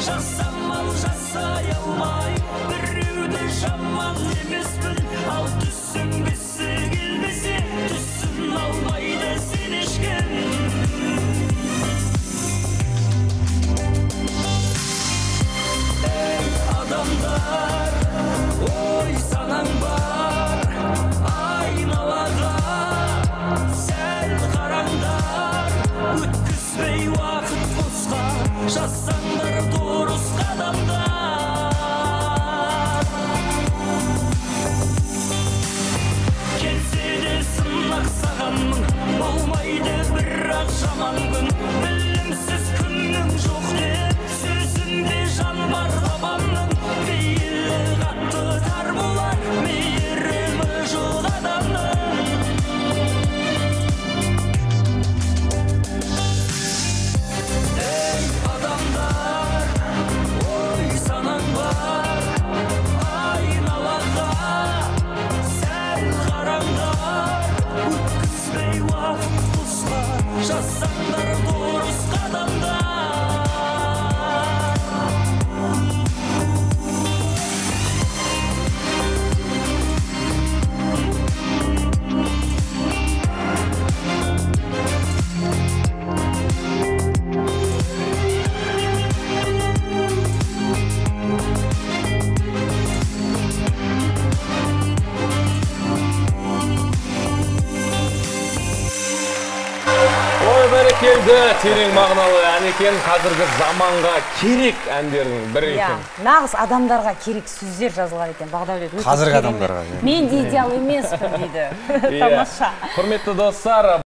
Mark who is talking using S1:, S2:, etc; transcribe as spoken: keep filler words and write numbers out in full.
S1: Жасамал жасай алмай біреуді жаман емеспін, ал түсінгісі келмесе түсін алмайды сен ешкім. Ей адамдар, ой санаң бар, айналаға сәл қараңдар, өткізбей уақыт босқа, жасаңдар дұрыс қадамдар. Келсе де сынақ сағанның, болмайды бірақ жаман күн, білімсіз күннің жоқ деп сөзінде жан бар табанның, пейілі қатты тар болар, мейірімі жоқ адамның. Ей адамдар, ой санаң бар, айналаға сәл қараңдар, өткізбей уақыт босқа, жасаңдар дұрыс қадамдар.
S2: Ой, бәрекелді, терең мағыналы ән екен, қазіргі заманға керек әндердің бірі екен.
S3: Нағыз адамдарға керек сөздер жазылған екен, Бағдәулет.
S4: Қазіргі адамдарға.
S3: Мен де идеал емеспін дейді. Тамаша.
S2: Құрметті достар,